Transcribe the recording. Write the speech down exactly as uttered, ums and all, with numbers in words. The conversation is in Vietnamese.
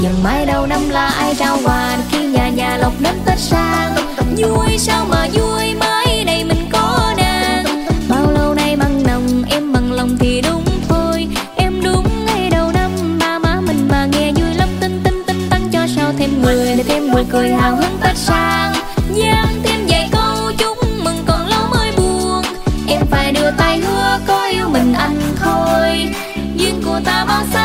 Dần mai đầu năm là ai trao quà khi nhà nhà lộc đến Tết sang. Vui sao mà vui, mới đây mình có nàng. Bao lâu nay mặn nồng em bằng lòng thì đúng thôi. Em đúng ngày đầu năm ba má mình mà nghe vui lắm. Tinh tinh tinh tăng cho sao thêm người để thêm buồn cười hào hứng Tết sang. Giang thêm vài câu chúc mừng còn lâu mới buồn. Em phải đưa tay hứa có yêu mình anh thôi. Duyên của ta bao xa